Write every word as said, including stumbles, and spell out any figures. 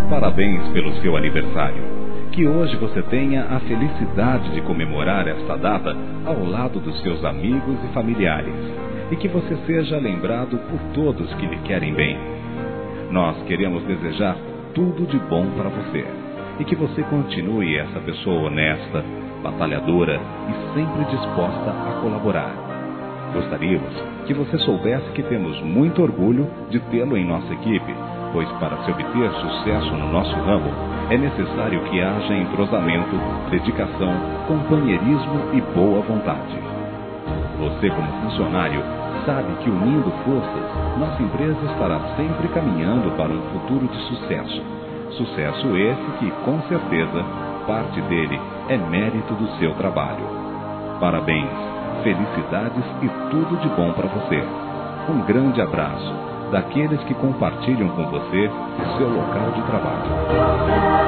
Parabéns pelo seu aniversário. Que hoje você tenha a felicidade de comemorar esta data ao lado dos seus amigos e familiares. E que você seja lembrado por todos que lhe querem bem. Nós queremos desejar tudo de bom para você. E que você continue essa pessoa honesta, batalhadora e sempre disposta a colaborar. Gostaríamos que você soubesse que temos muito orgulho de tê-lo em nossa equipe, pois para se obter sucesso no nosso ramo, é necessário que haja entrosamento, dedicação, companheirismo e boa vontade. Você, como funcionário, sabe que unindo forças, nossa empresa estará sempre caminhando para um futuro de sucesso. Sucesso esse que, com certeza, parte dele é mérito do seu trabalho. Parabéns, felicidades e tudo de bom para você. Um grande abraço daqueles que compartilham com você o seu local de trabalho.